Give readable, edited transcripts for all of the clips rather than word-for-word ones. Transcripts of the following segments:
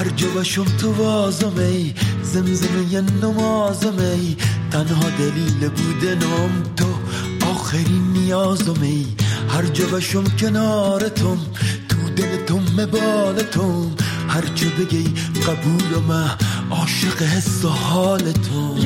هر جا باشم تو وازم ای زمزمه نمازم ای تنها دلیل بودنم تو آخرین نیازم ای هر جا باشم کنارتم تو دلتم مبالتم هر چه بگی قبولم عاشق حس و حالتم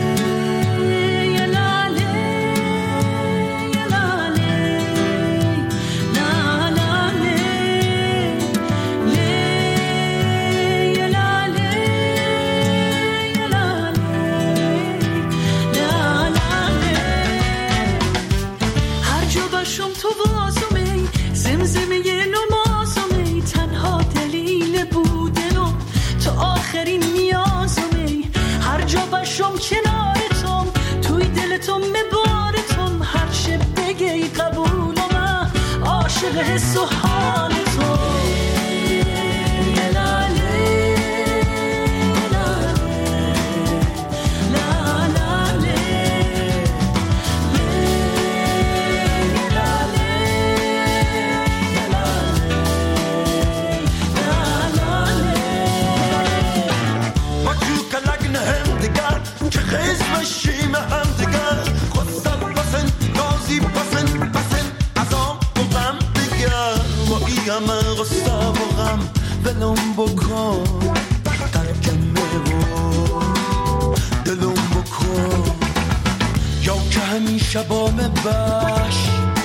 آخرین نیازمی هر جا باشم کنارتم توی دلتم مبارتم هر چه بگی قبولم عاشق حس و حالتم من غصه و غم ولم بکن ترکمه و دلم بکن یا که همیشه با من باش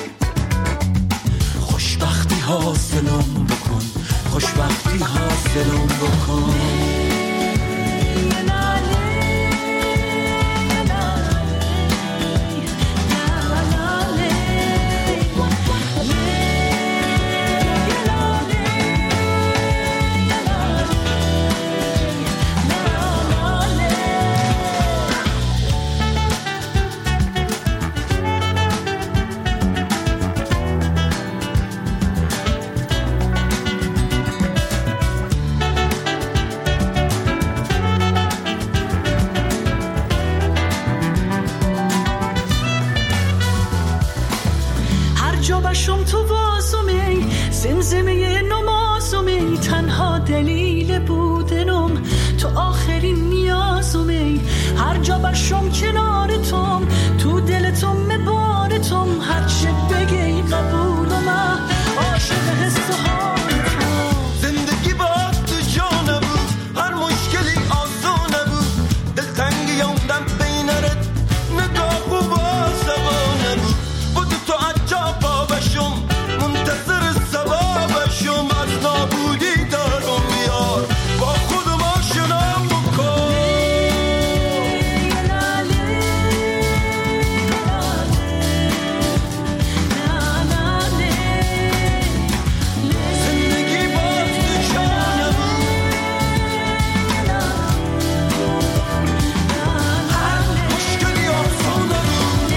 خوشبختی حاصلم بکن خوشبختی حاصلم بکن شم تو واسمی زمزمه نمازمی تنها دلیل بودنم تو آخرین نیازمی هر جا باشم کنارتم تو دلتم مبارتم هر چه بگی قبولم عاشق حس و حالتم زندگی با تو جا نبود هر مشکلی آسان نبود دلتنگی یوندم بینرت نگاه و بازم نبود بود تو عجب منتظر ثوابشم از نابودی دارم میار با خودم آشنا بکن زندگی باز تو جانم هر مشکلی آسان نبود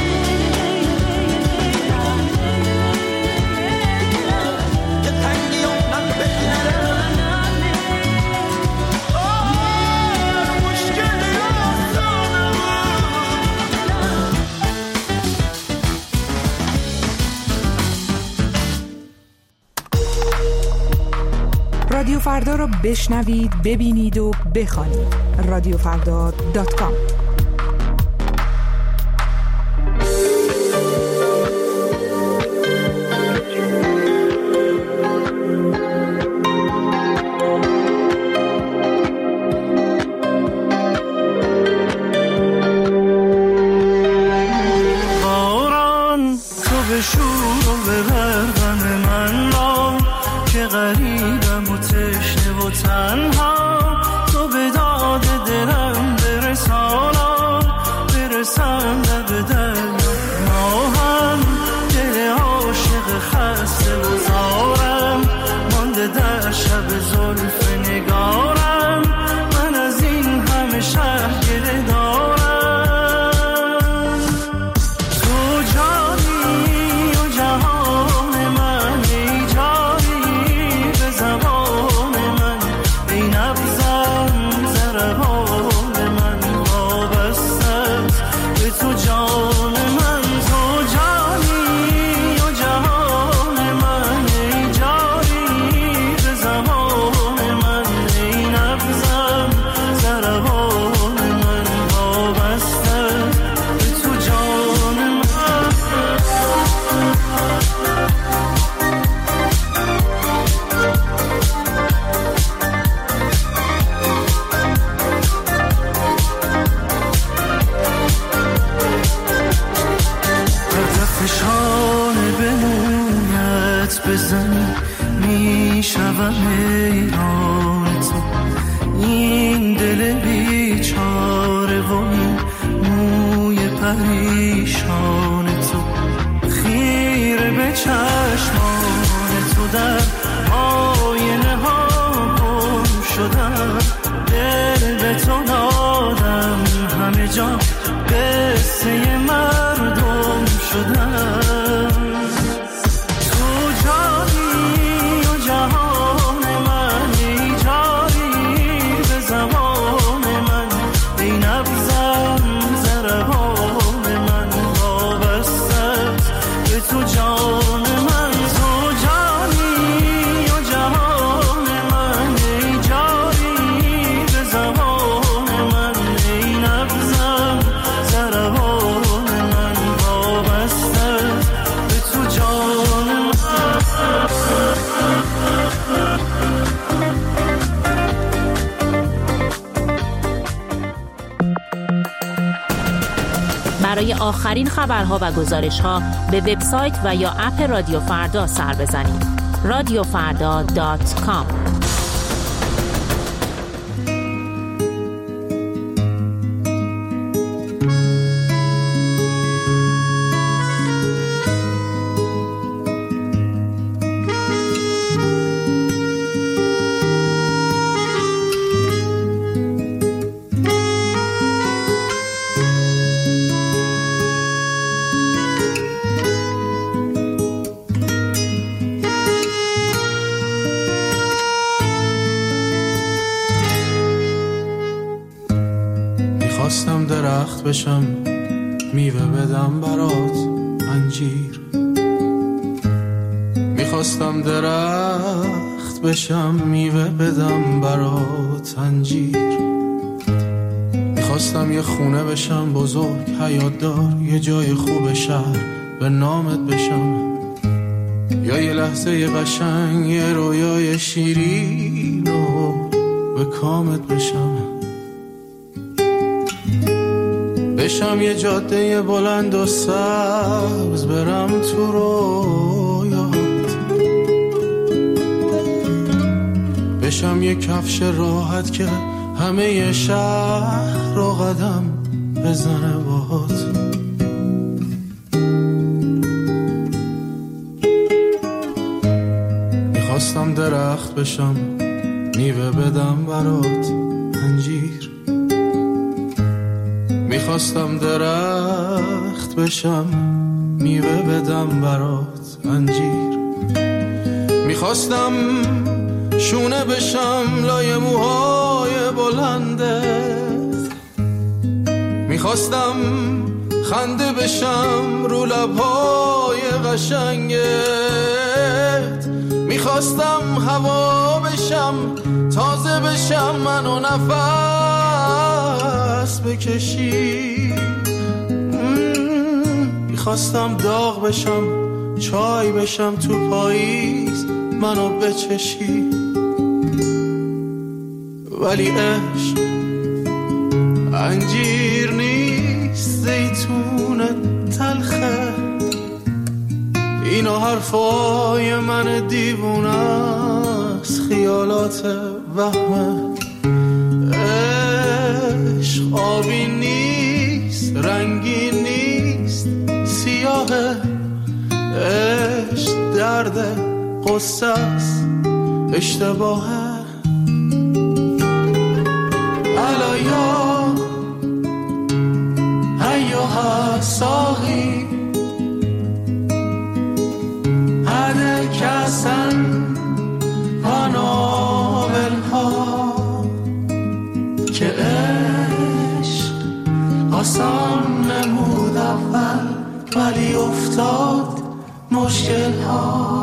رادیو فردا رو بشنوید، ببینید و بخوانید. radiofrda.com باران تو به شور و به غرقم من را که غریبم و تشنه و تنها تو به داد دلم برسم لب دریا ما هم دل عاشق خسته و زارم مانده در شب زلف نگارم من از این همه شهر گله دارم تو جانی و جهان من ای جانی به زبان من ای نبض این دل بیچاره و این موی پریشان تو، خیره به چشمان تو در آینه ها گم شدم، دل به تو دادم همه جا قصه مردم شدم. تو جانی و جهان من، ای جاری به زمان من، ای نبضم ضربان من، وابستت به تو جان من. تو جانی و جهان من، ای جاری به زمان من، ای نبضم ضربان من، وابستت به تو جان من. برای آخرین خبرها و گزارش‌ها به وبسایت و یا اپ رادیو فردا سر بزنید. radiofarda.com. میخواستم درخت بشم میوه بدم برات انجیر، میخواستم درخت بشم میوه بدم برات انجیر، میخواستم یه خونه بشم بزرگ حیاتدار، یه جای خوب شهر به نامت بشم، یا یه لحظه قشنگ یه رویای شیرین و به کامت بشم، بشم یه جاده بلند و سبز برم تو رویات، بشم یه کفش راحت که همه شهر رو قدم بزنه باهات. میخواستم درخت بشم میوه بدم برات انجیر، میخواستم درخت بشم میوه بدم برات انجیر، میخواستم شونه بشم لای موهای بلندت، میخواستم خنده بشم رو لبهای قشنگت، میخواستم هوا بشم تازه بشم منو نفس بکشی، میخواستم داغ بشم چای بشم تو پاییز منو بچشی، ولی عشق انجیر نیست زیتون تلخه، اینا حرفای من دیوونه است خیالات وهمه، عشق آبی نیست رنگی نیست سیاهه، عشق درد قصه است اشتباهه. علایا ایوها ساقی هده کسن پاناولها که عشق آسان نمود اول ولی افتاد مشکل ها.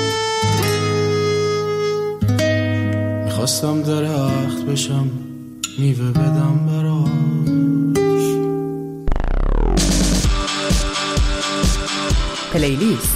میخواستم درخت بشم میوه بدم براش. پلیلیست.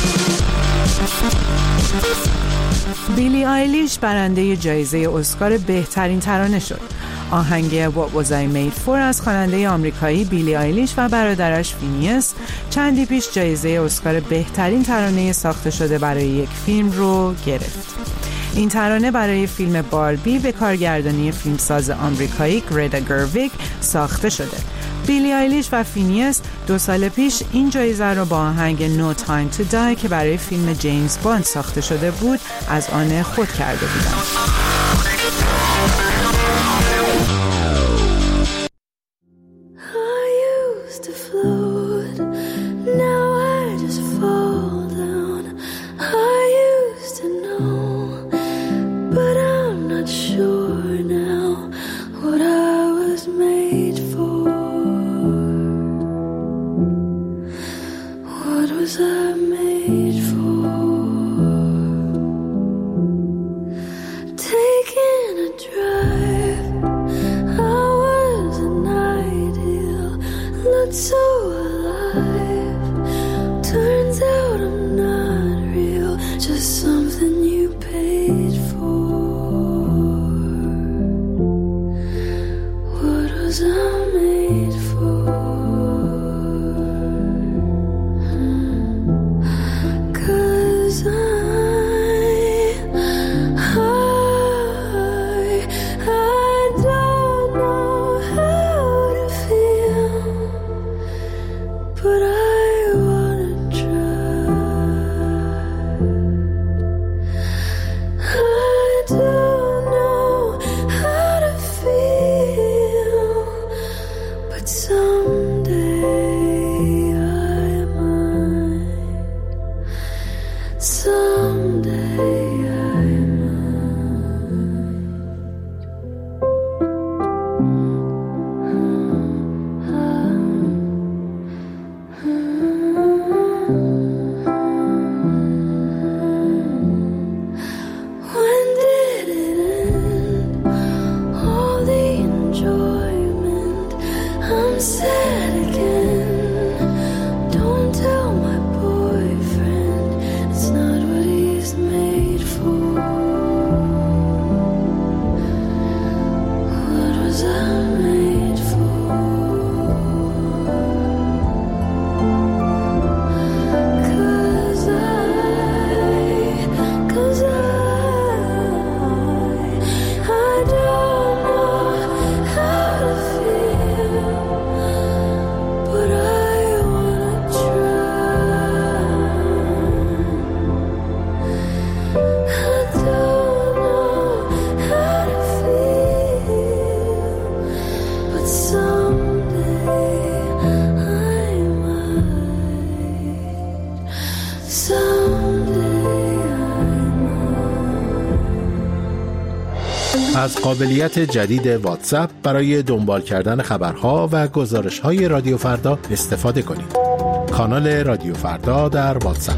بیلی آیلیش برنده جایزه اسکار بهترین ترانه شد. آهنگ What Was I Made For از خواننده آمریکایی بیلی آیلیش و برادرش فینیس چندی پیش جایزه اسکار بهترین ترانه ساخته شده برای یک فیلم رو گرفت. این ترانه برای فیلم باربی به کارگردانی فیلمساز آمریکایی گرتا گرویگ ساخته شده. بیلی آیلیش و فینیس 2 سال پیش این جایزه را با آهنگ No Time To Die که برای فیلم جیمز باند ساخته شده بود از آن خود کرده بودند. از قابلیت جدید واتساپ برای دنبال کردن خبرها و گزارش‌های رادیو فردا استفاده کنید. کانال رادیو فردا در واتساپ.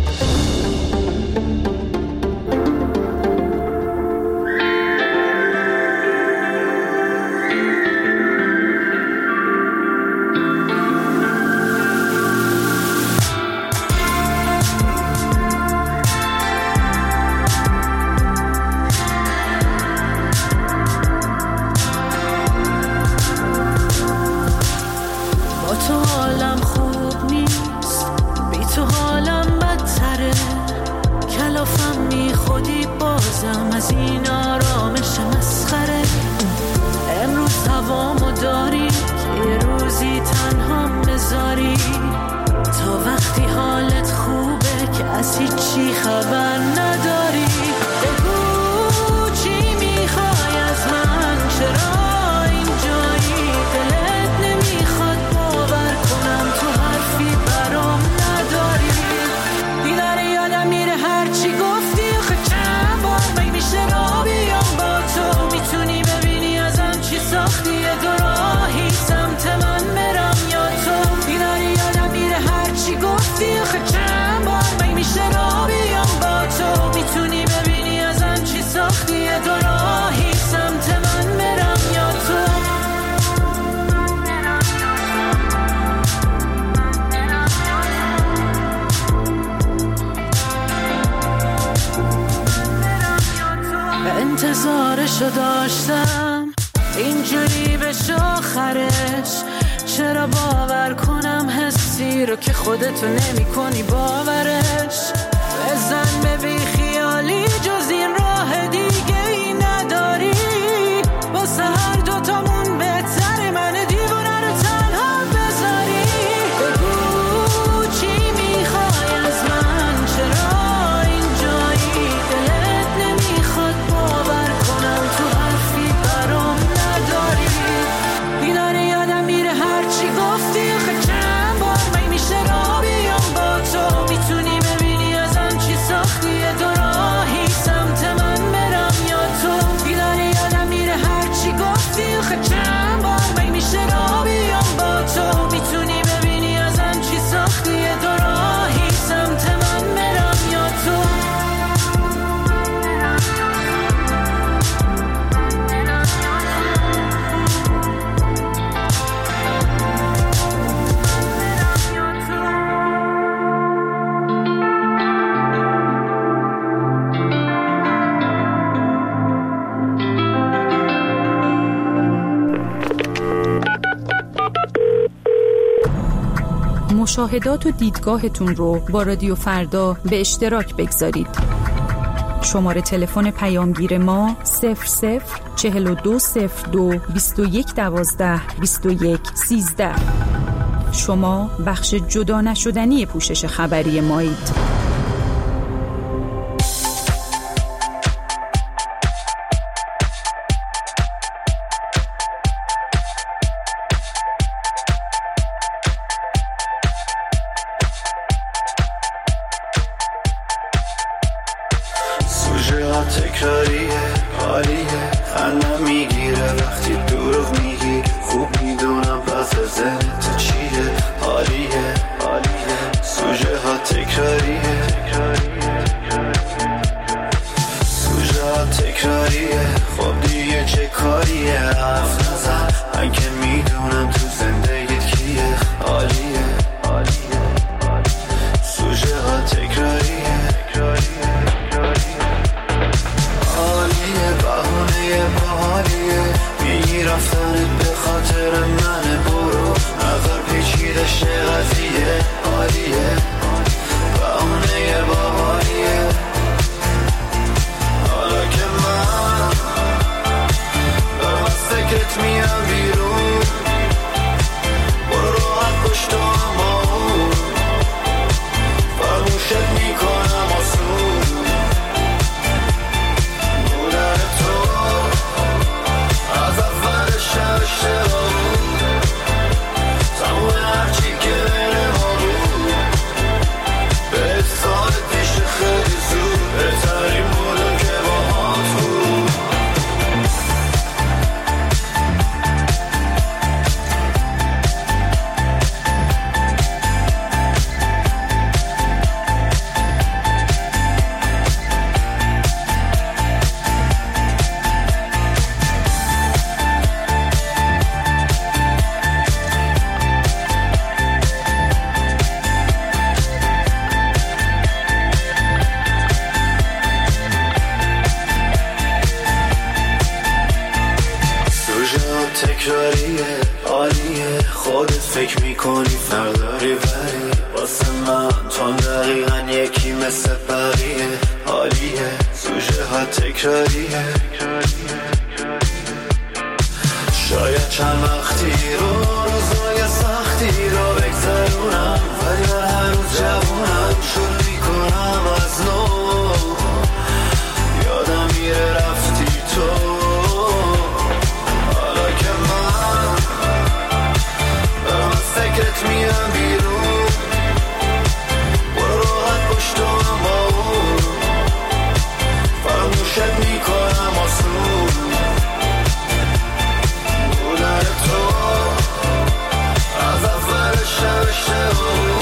تو حالم خوب نیست، بی تو حالم بدتره. دلشو داشتم اینجوری بشه آخرش. چرا باور کنم حسی رو که خودتو نمی کنی باورش. بزن به بی خیالی جز این راه دیگه ای نداری. واسه هر دوتامون بهتره من دیوونه رو تنها بذاری. بگو چی میخوای از من، چرا اینجایی دلت نمیخواد باور کنم تو حرفی برام نداری. بیداره یادم میره هرچی گفتی، آخه چند بار می میشه را بیام با تو. میتونی ببینی ازم چی ساختی، دو راهی سمت من برم یا تو. بیداره یادم میره هرچی گفتی، آخه چند بار می میشه را بیام با تو. میتونی ببینی ازم چی ساختی، دو راهی سمت من برم یا تو. مشاهدات و دیدگاهتون رو با رادیو فردا به اشتراک بگذارید. شماره تلفن پیامگیر ما 004202 2112 2113. شما بخش جدا نشدنی پوشش خبری مایید. تکراریه حالیه خندم میگیره وقتی دروغ میگی. خوب میدونم پس ذهنت چیه. حالیه سوژه ها تکراریه سوژه ها تکراریه. خب دیگه چه کاریه حرف نزن، من که میدونم تو زندگیت کیه. حالیه سوژه ها تکراریه باحالیه. میگی رفتنت به خاطر منه، برو نظر پیچیده شه قضیه. حالیه بهونه باحالیه. حالا که من دارم از فکرت میام بیرون، برو راحت پشت هم با اون فرموشت میکنم آسون. تکراریه عالیه. خودت فکر میکنی فرداری ولی واسه من تو دقیقا یکی مثل بقیه. عالیه سوژه ها تکراریه. شاید چند وقتی رو روزای سختی رو بگذرونم، ولی من هر روز جوونم شروع میکنم از نو. یادم میره رفتی تو. فکرت میام بیرون، برو راحت پشتم با اون فراموشت میکنم آسون. بودن تو از اول شب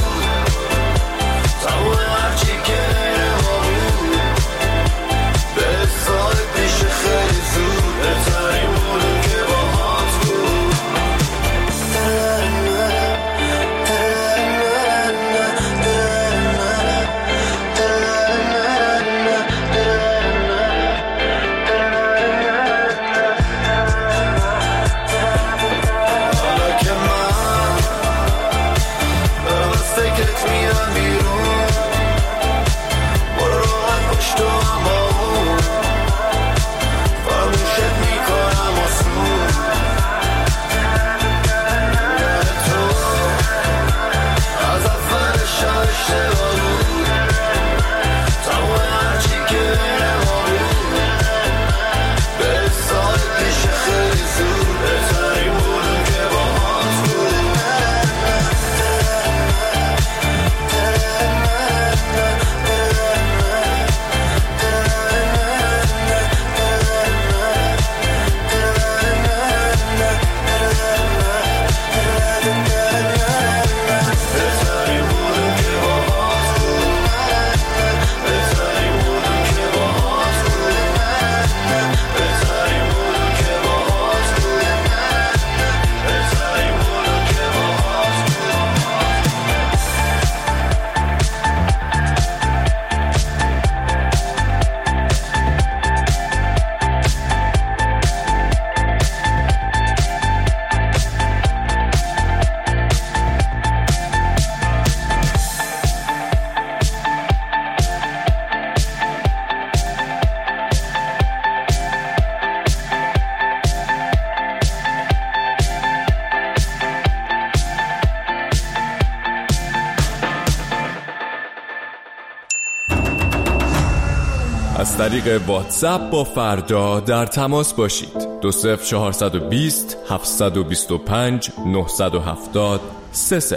طریق واتساپ با فردا در تماس باشید. 20420 725 970 30.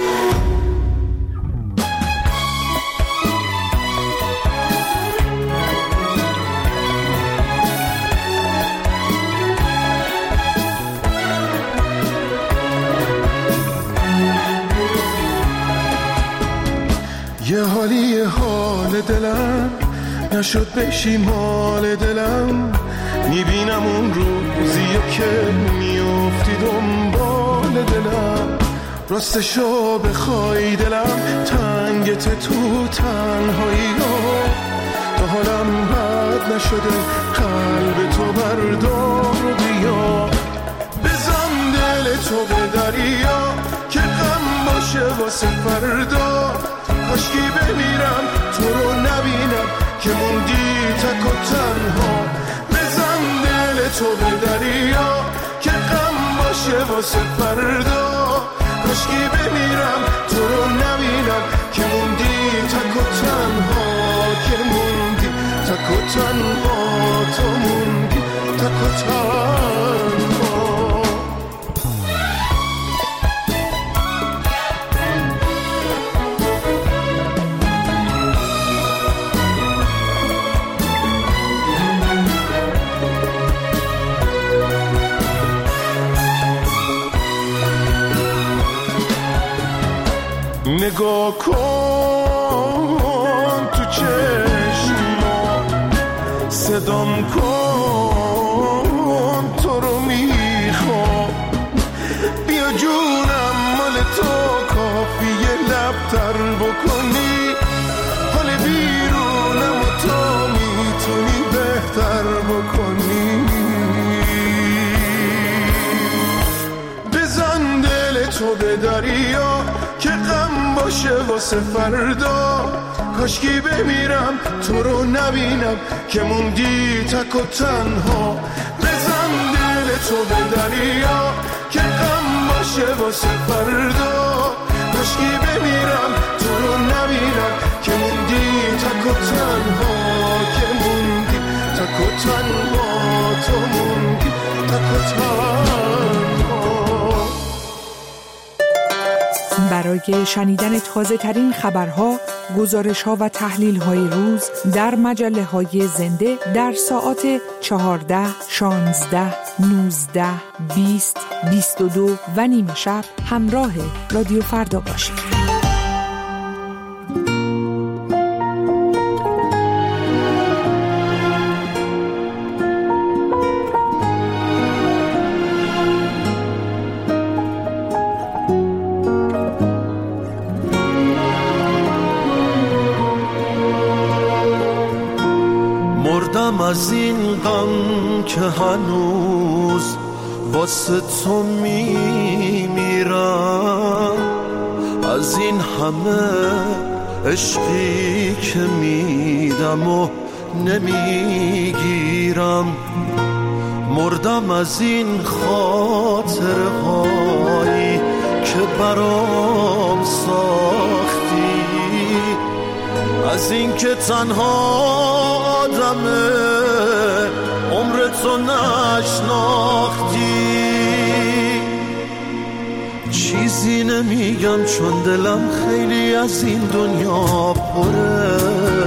یه حالی حال دلم نشد بشی مال دلم، میبینم اون روزیه که میافتی دنبال دلم. راستشو بخوای دلم تنگت تو تنهایی ها، تا حالم بد نشده قلب تو بردار و بیا. بزن دل تو به دریا که غم باشه واسه فردا، کاشکی بمیرم تو رو نبینم که موندی تک و تنها. بزن دل تو به دریا که غم باشه واسه فردا، کاشکی بمیرم تو رو نبینم که موندی تک و تنها، که موندی تک و تنها، تو موندی تک و تنها. نگاه کن تو چشما، صدام کن تو رو میخوام. بیا جونم مال تو کافیه لبتر بکنی، حال بیرونم و تو میتونی بهتر بکنی. بزن دل تو به دریا که غم باشه واسه فردا، کاشکی بمیرم تو رو نبینم که موندی تک و تنها. بزن دل تو به دریا که غم باشه واسه فردا، کاشکی بمیرم تو رو نبینم که موندی تک و تنها، که موندی تک و تنها، تو موندی تک و تنها. برای شنیدن تازه ترین خبرها، گزارش ها و تحلیل های روز در مجله های زنده در ساعات 14، 16، 19، 20، 22 و نیم شب همراه رادیو فردا باشید. از این غم که هنوز واسه تو میمیرم، از این همه عشقی که میدم و نمیگیرم. مردم از این خاطره هایی که برام ساختی، از این که تنها آدمه عمر تو نشناختی. چیزی نمیگم چون دلم خیلی از این دنیا پره،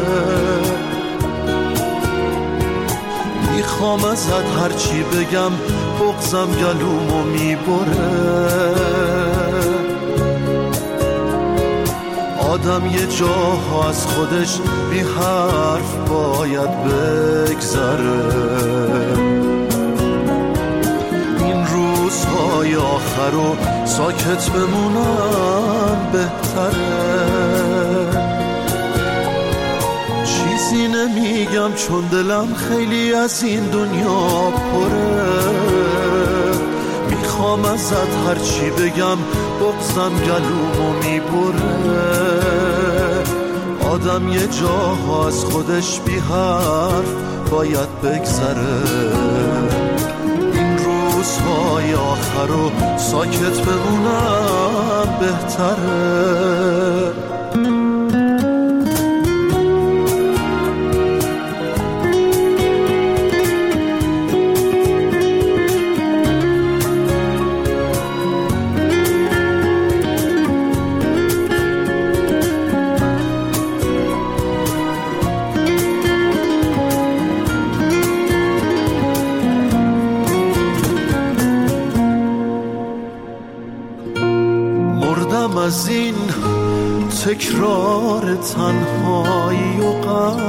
میخوام ازت هرچی بگم بغضم گلومو میبره. آدم یه جاها از خودش بی حرف باید بگذره. این روزهای آخر رو ساکت بمونم بهتره. چیزی نمیگم چون دلم خیلی از این دنیا پره، میخوام ازت هرچی بگم بغضم گلومو میبره. آدم یه جاها از خودش بی حرف باید بگذره. این روزهای آخر رو ساکت بمونم بهتره. از این تکرار تنهایی و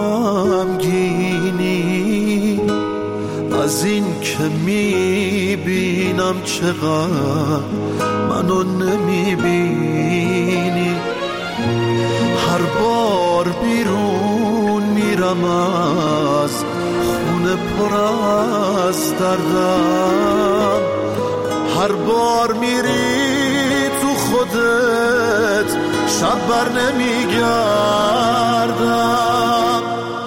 غمگینی، از این که میبینم چقدر منو نمیبینی. هر بار بیرون میرم از خونه پر از دردم، هر بار میری تو خودت شب بر نمیگردم.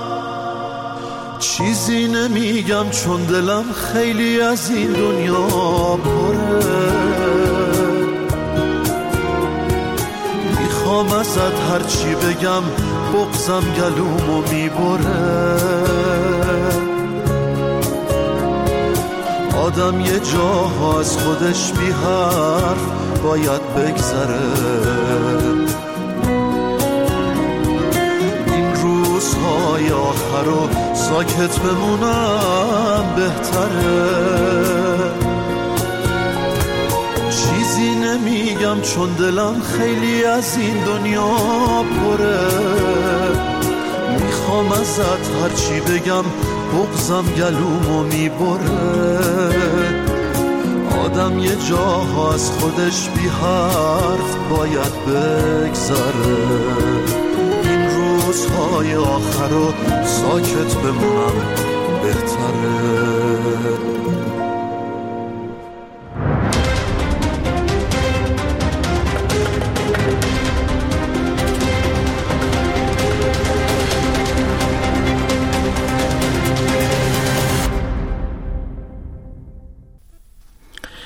چیزی نمیگم چون دلم خیلی از این دنیا پره، میخوام ازت هرچی بگم بغضم گلومو میبره. آدم یه جاها از خودش بی حرف باید بگذره. این روزهای آخر رو ساکت بمونم بهتره. چیزی نمیگم چون دلم خیلی از این دنیا پره، میخوام ازت هرچی بگم بغضم گلومو میبره. آدم یه جاها از خودش بی حرف باید بگذره. این روزهای آخر رو ساکت بمونم بهتره.